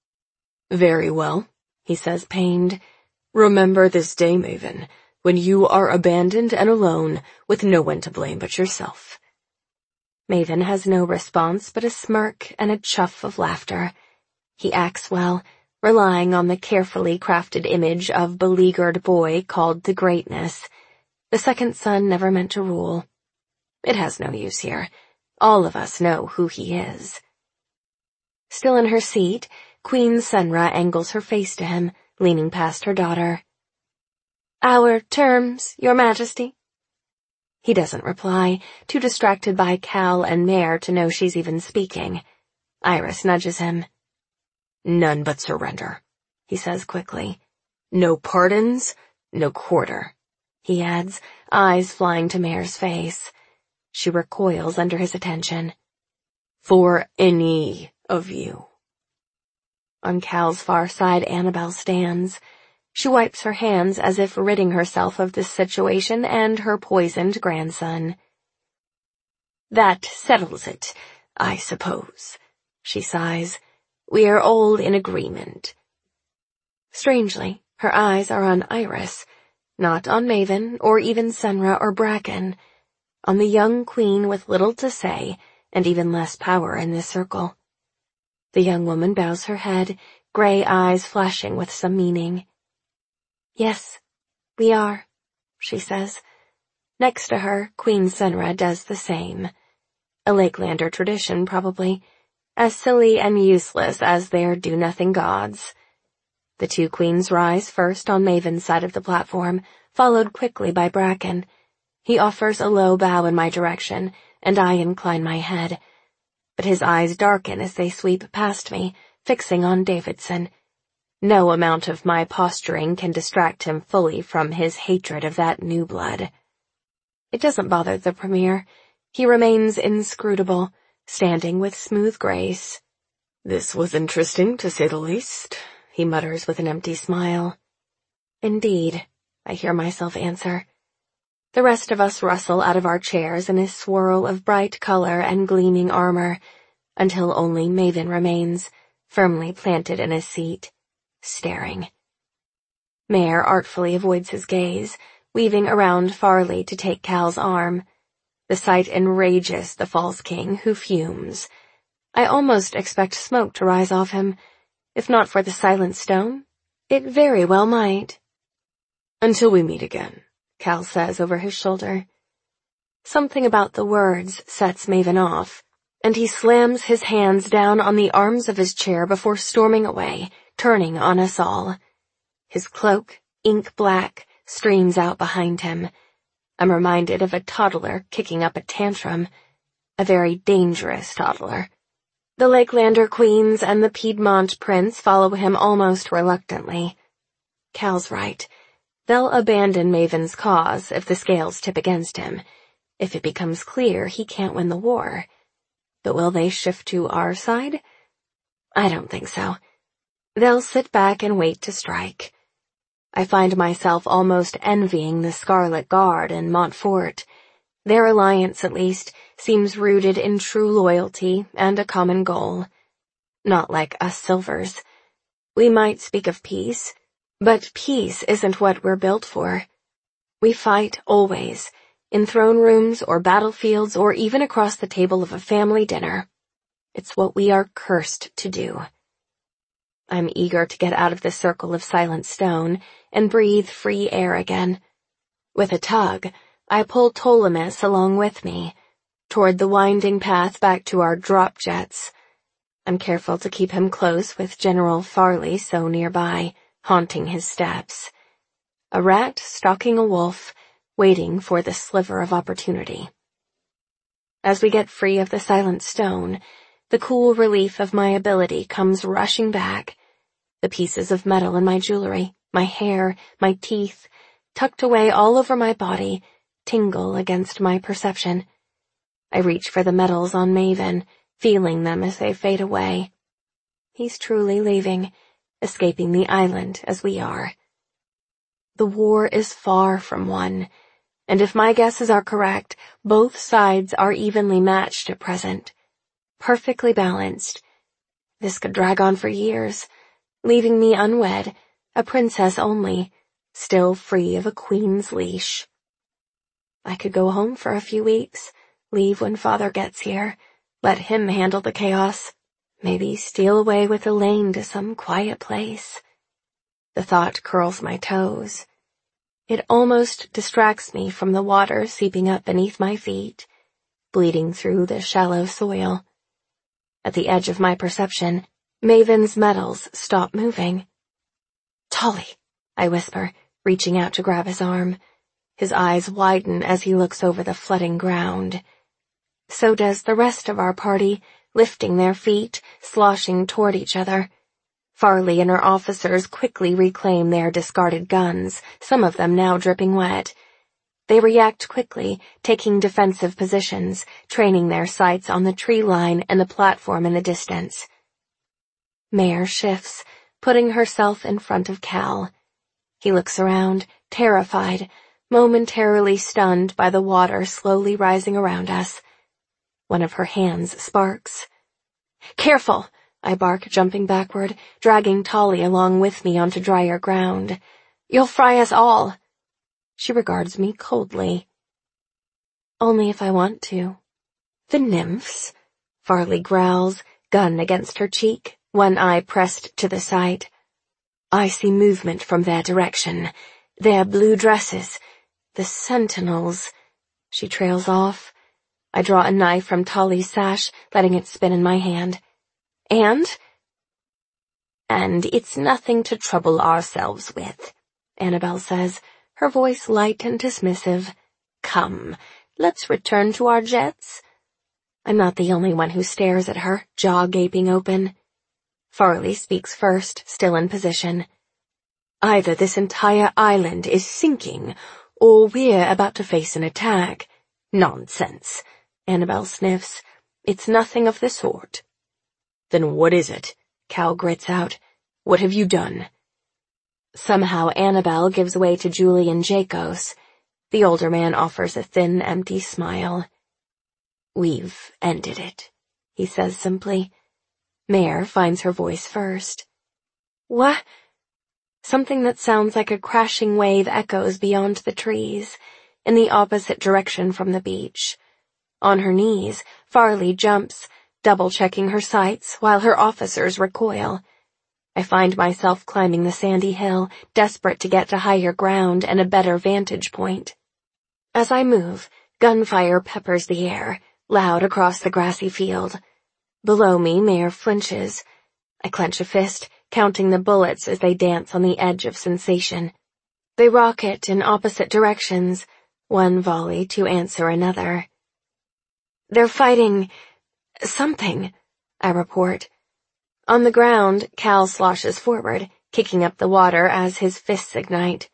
"Very well," he says, pained. "Remember this day, Maven, when you are abandoned and alone, with no one to blame but yourself." Maven has no response but a smirk and a chuff of laughter. He acts well, relying on the carefully crafted image of beleaguered boy called the Greatness. The second son never meant to rule. It has no use here. All of us know who he is. Still in her seat, Queen Senra angles her face to him, leaning past her daughter. "Our terms, Your Majesty." He doesn't reply, too distracted by Cal and Mare to know she's even speaking. Iris nudges him. "None but surrender," he says quickly. "No pardons, no quarter," he adds, eyes flying to Mare's face. She recoils under his attention. "For any of you." On Cal's far side, Annabelle stands. She wipes her hands as if ridding herself of this situation and her poisoned grandson. "That settles it, I suppose," she sighs. "We are all in agreement." Strangely, her eyes are on Iris, not on Maven or even Senra or Bracken, on the young queen with little to say and even less power in this circle. The young woman bows her head, gray eyes flashing with some meaning. "Yes, we are," she says. Next to her, Queen Senra does the same. A Lakelander tradition, probably, as silly and useless as their do-nothing gods. The two queens rise first on Maven's side of the platform, followed quickly by Bracken. He offers a low bow in my direction, and I incline my head. But his eyes darken as they sweep past me, fixing on Davidson. No amount of my posturing can distract him fully from his hatred of that new blood. It doesn't bother the Premier. He remains inscrutable, standing with smooth grace. "This was interesting, to say the least," he mutters with an empty smile. "Indeed," I hear myself answer. The rest of us rustle out of our chairs in a swirl of bright color and gleaming armor, until only Maven remains, firmly planted in his seat, staring. Mare artfully avoids his gaze, weaving around Farley to take Cal's arm. The sight enrages the false king, who fumes. I almost expect smoke to rise off him. If not for the silent stone, it very well might. "Until we meet again," Cal says over his shoulder. Something about the words sets Maven off, and he slams his hands down on the arms of his chair before storming away, turning on us all. His cloak, ink black, streams out behind him. I'm reminded of a toddler kicking up a tantrum, a very dangerous toddler. The Lakelander queens and the Piedmont prince follow him almost reluctantly. Cal's right. They'll abandon Maven's cause if the scales tip against him, if it becomes clear he can't win the war. But will they shift to our side? I don't think so. They'll sit back and wait to strike. I find myself almost envying the Scarlet Guard and Montfort. Their alliance, at least, seems rooted in true loyalty and a common goal. Not like us Silvers. We might speak of peace, but peace isn't what we're built for. We fight always, in throne rooms or battlefields or even across the table of a family dinner. It's what we are cursed to do. I'm eager to get out of the circle of silent stone and breathe free air again. With a tug, I pull Ptolemus along with me, toward the winding path back to our drop jets. I'm careful to keep him close with General Farley so nearby, haunting his steps. A rat stalking a wolf, waiting for the sliver of opportunity. As we get free of the silent stone, the cool relief of my ability comes rushing back. The pieces of metal in my jewelry, my hair, my teeth, tucked away all over my body, tingle against my perception. I reach for the medals on Maven, feeling them as they fade away. He's truly leaving, escaping the island as we are. The war is far from won, and if my guesses are correct, both sides are evenly matched at present. Perfectly balanced. This could drag on for years, leaving me unwed, a princess only, still free of a queen's leash. I could go home for a few weeks, leave when father gets here, let him handle the chaos, maybe steal away with Elaine to some quiet place. The thought curls my toes. It almost distracts me from the water seeping up beneath my feet, bleeding through the shallow soil. At the edge of my perception, Maven's medals stop moving. "Tolly," I whisper, reaching out to grab his arm. His eyes widen as he looks over the flooding ground. So does the rest of our party, lifting their feet, sloshing toward each other. Farley and her officers quickly reclaim their discarded guns, some of them now dripping wet. They react quickly, taking defensive positions, training their sights on the tree line and the platform in the distance. Mare shifts, putting herself in front of Cal. He looks around, terrified, momentarily stunned by the water slowly rising around us. One of her hands sparks. "Careful!" I bark, jumping backward, dragging Tolly along with me onto drier ground. "You'll fry us all." She regards me coldly. "Only if I want to." "The nymphs?" Farley growls, gun against her cheek, one eye pressed to the side. "I see movement from their direction. Their blue dresses. The sentinels." She trails off. I draw a knife from Tolly's sash, letting it spin in my hand. And it's nothing to trouble ourselves with," Annabelle says, her voice light and dismissive. "Come, let's return to our jets." I'm not the only one who stares at her, jaw gaping open. Farley speaks first, still in position. "Either this entire island is sinking, or we're about to face an attack." "Nonsense," Annabelle sniffs. "It's nothing of the sort." "Then what is it?" Cal grits out. "What have you done?" Somehow Annabelle gives way to Julian Jacos. The older man offers a thin, empty smile. "We've ended it," he says simply. Mare finds her voice first. "What?" Something that sounds like a crashing wave echoes beyond the trees, in the opposite direction from the beach. On her knees, Farley jumps, double-checking her sights while her officers recoil. I find myself climbing the sandy hill, desperate to get to higher ground and a better vantage point. As I move, gunfire peppers the air, loud across the grassy field. Below me, Mare flinches. I clench a fist, counting the bullets as they dance on the edge of sensation. They rocket in opposite directions, one volley to answer another. They're fighting something, I report. On the ground, Cal sloshes forward, kicking up the water as his fists ignite.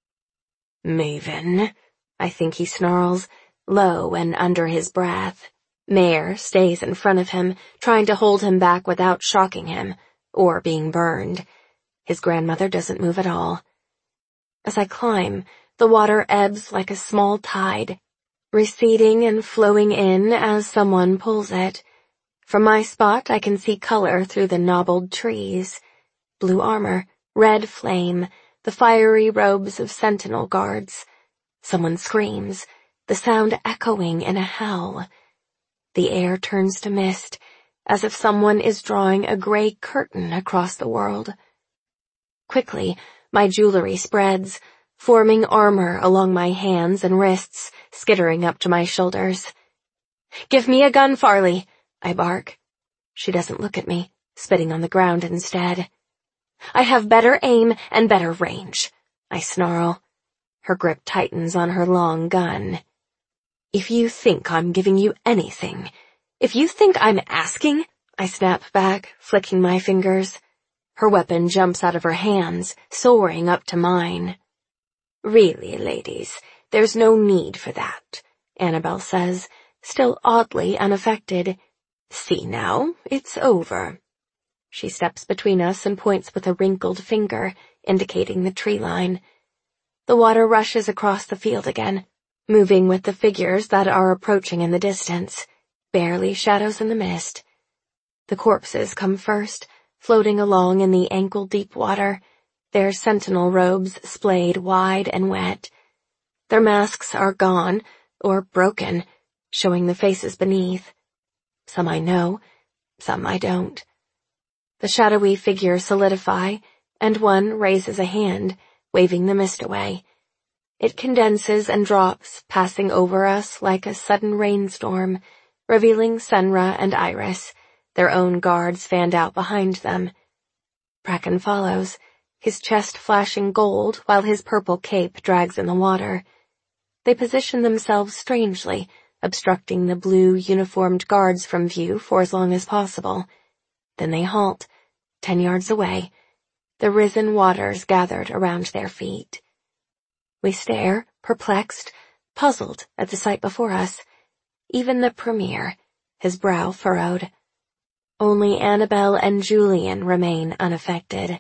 Maven, I think he snarls, low and under his breath. Mare stays in front of him, trying to hold him back without shocking him, or being burned. His grandmother doesn't move at all. As I climb, the water ebbs like a small tide, receding and flowing in as someone pulls it. From my spot, I can see color through the knobbled trees. Blue armor, red flame, the fiery robes of sentinel guards. Someone screams, the sound echoing in a howl. The air turns to mist, as if someone is drawing a gray curtain across the world. Quickly, my jewelry spreads, forming armor along my hands and wrists, skittering up to my shoulders. Give me a gun, Farley, I bark. She doesn't look at me, spitting on the ground instead. I have better aim and better range, I snarl. Her grip tightens on her long gun. If you think I'm giving you anything, if you think I'm asking, I snap back, flicking my fingers. Her weapon jumps out of her hands, soaring up to mine. Really, ladies, there's no need for that, Annabelle says, still oddly unaffected. See now, it's over. She steps between us and points with a wrinkled finger, indicating the tree line. The water rushes across the field again, moving with the figures that are approaching in the distance, barely shadows in the mist. The corpses come first, floating along in the ankle-deep water, their sentinel robes splayed wide and wet. Their masks are gone, or broken, showing the faces beneath. Some I know, some I don't. The shadowy figures solidify, and one raises a hand, waving the mist away. It condenses and drops, passing over us like a sudden rainstorm, revealing Senra and Iris, their own guards fanned out behind them. Bracken follows, his chest flashing gold while his purple cape drags in the water. They position themselves strangely, obstructing the blue uniformed guards from view for as long as possible. Then they halt, 10 yards away, the risen waters gathered around their feet. We stare, perplexed, puzzled at the sight before us. Even the Premier, his brow furrowed. Only Annabelle and Julian remain unaffected.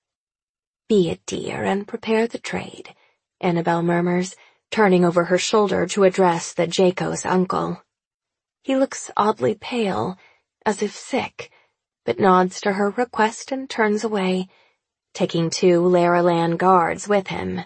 Be a dear and prepare the trade, Annabelle murmurs, turning over her shoulder to address the Jaco's uncle. He looks oddly pale, as if sick, but nods to her request and turns away, taking 2 Laralan guards with him.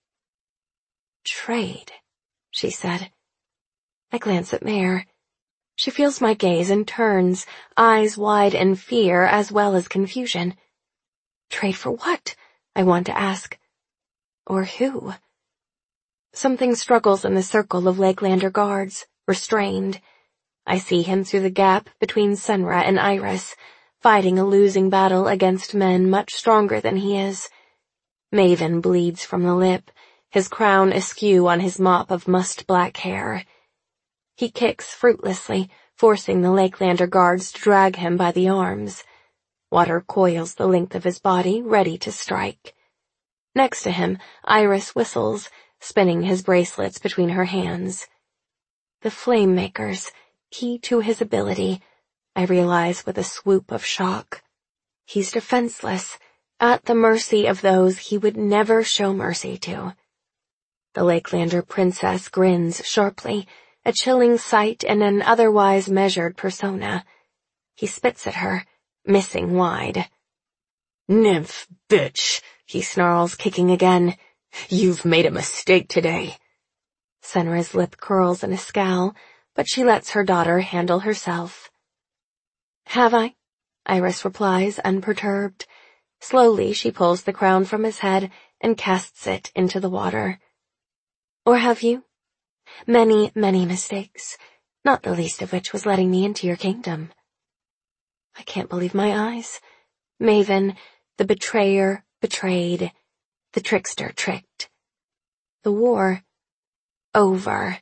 Trade, she said. I glance at Mare. She feels my gaze and turns, eyes wide in fear as well as confusion. Trade for what? I want to ask. Or who? Something struggles in the circle of Lakelander guards, restrained. I see him through the gap between Senra and Iris, fighting a losing battle against men much stronger than he is. Maven bleeds from the lip, his crown askew on his mop of musk-black hair. He kicks fruitlessly, forcing the Lakelander guards to drag him by the arms. Water coils the length of his body, ready to strike. Next to him, Iris whistles, spinning his bracelets between her hands. The flame makers, key to his ability, I realize with a swoop of shock. He's defenseless, at the mercy of those he would never show mercy to. The Lakelander princess grins sharply, a chilling sight in an otherwise measured persona. He spits at her, missing wide. Nymph, bitch, he snarls, kicking again. You've made a mistake today. Senra's lip curls in a scowl, but she lets her daughter handle herself. Have I? Iris replies, unperturbed. Slowly she pulls the crown from his head and casts it into the water. Or have you? Many, many mistakes, not the least of which was letting me into your kingdom. I can't believe my eyes. Maven, the betrayer, betrayed. The trickster tricked. The war. over.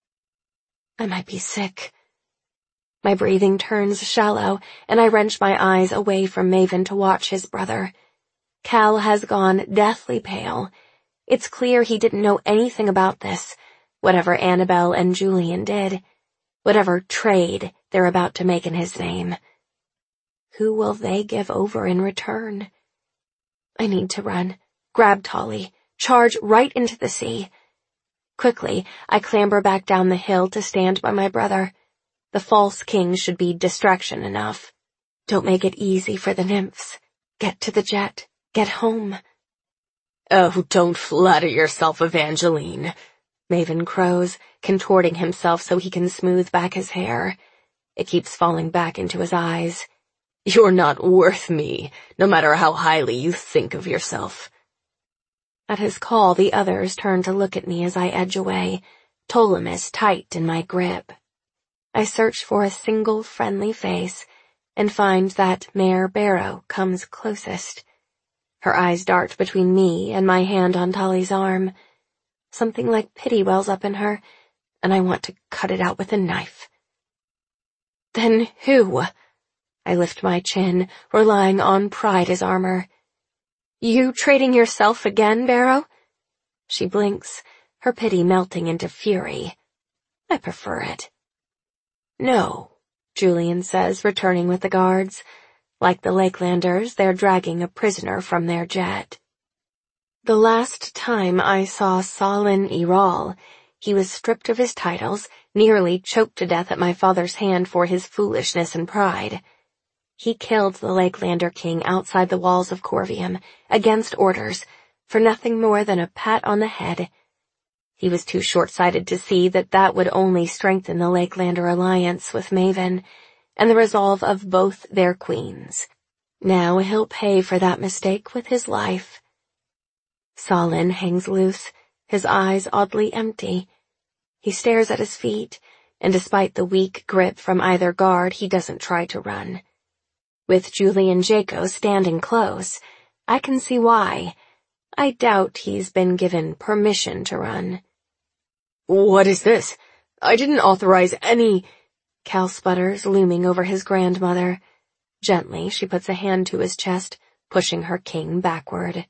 I might be sick. My breathing turns shallow, and I wrench my eyes away from Maven to watch his brother. Cal has gone deathly pale. It's clear he didn't know anything about this, whatever Annabelle and Julian did, whatever trade they're about to make in his name. Who will they give over in return? I need to run, grab Tolly, charge right into the sea. Quickly, I clamber back down the hill to stand by my brother. The false king should be distraction enough. Don't make it easy for the nymphs. Get to the jet. Get home. Oh, don't flatter yourself, Evangeline, Maven crows, contorting himself so he can smooth back his hair. It keeps falling back into his eyes. You're not worth me, no matter how highly you think of yourself. At his call, the others turn to look at me as I edge away, Ptolemus tight in my grip. I search for a single friendly face and find that Mare Barrow comes closest. Her eyes dart between me and my hand on Tolly's arm. Something like pity wells up in her, and I want to cut it out with a knife. Then who? I lift my chin, relying on pride as armor. You trading yourself again, Barrow? She blinks, her pity melting into fury. I prefer it. No, Julian says, returning with the guards. Like the Lakelanders, they're dragging a prisoner from their jet. The last time I saw Solon Iral, he was stripped of his titles, nearly choked to death at my father's hand for his foolishness and pride. He killed the Lakelander king outside the walls of Corvium, against orders, for nothing more than a pat on the head. He was too short-sighted to see that that would only strengthen the Lakelander alliance with Maven, and the resolve of both their queens. Now he'll pay for that mistake with his life. Solon hangs loose, his eyes oddly empty. He stares at his feet, and despite the weak grip from either guard, he doesn't try to run. With Julian Jaco standing close, I can see why. I doubt he's been given permission to run. What is this? I didn't authorize any— Cal sputters, looming over his grandmother. Gently, she puts a hand to his chest, pushing her king backward.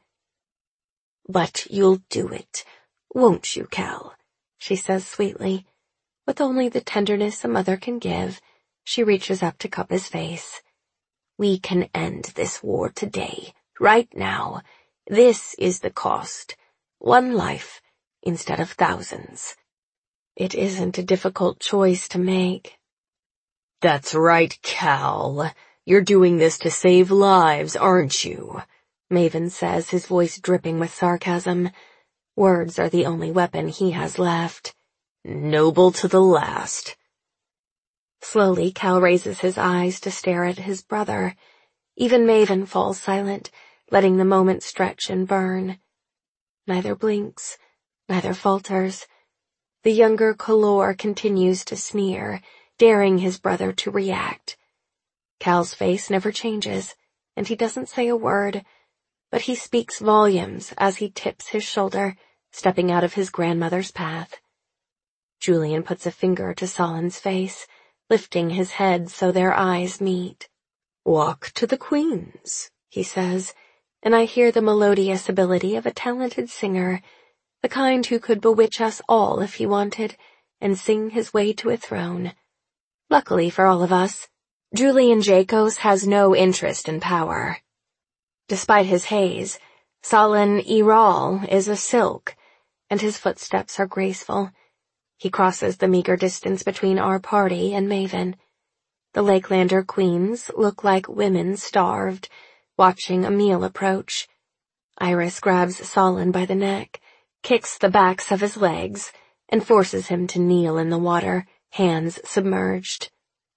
But you'll do it, won't you, Cal? She says sweetly. With only the tenderness a mother can give, she reaches up to cup his face. We can end this war today, right now. This is the cost. One life instead of thousands. It isn't a difficult choice to make. That's right, Cal. You're doing this to save lives, aren't you? Maven says, his voice dripping with sarcasm. Words are the only weapon he has left. Noble to the last. Slowly, Cal raises his eyes to stare at his brother. Even Maven falls silent, letting the moment stretch and burn. Neither blinks, neither falters. The younger Kalor continues to sneer, daring his brother to react. Cal's face never changes, and he doesn't say a word, but he speaks volumes as he tips his shoulder, stepping out of his grandmother's path. Julian puts a finger to Solon's face, lifting his head so their eyes meet. Walk to the queens, he says, and I hear the melodious ability of a talented singer, the kind who could bewitch us all if he wanted, and sing his way to a throne. Luckily for all of us, Julian Jacos has no interest in power. Despite his haze, Solon Iral is a silk, and his footsteps are graceful. He crosses the meager distance between our party and Maven. The Lakelander queens look like women starved, watching a meal approach. Iris grabs Solon by the neck, kicks the backs of his legs, and forces him to kneel in the water, hands submerged.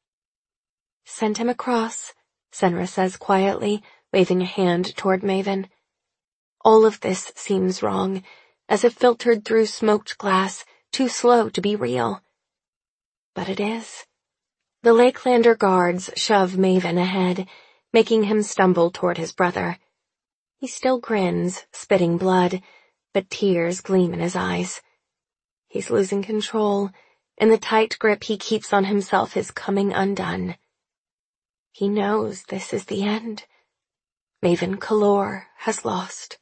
Send him across, Senra says quietly, waving a hand toward Maven. All of this seems wrong, as if filtered through smoked glass, too slow to be real. But it is. The Lakelander guards shove Maven ahead, making him stumble toward his brother. He still grins, spitting blood, but tears gleam in his eyes. He's losing control, and the tight grip he keeps on himself is coming undone. He knows this is the end. Maven Kallor has lost.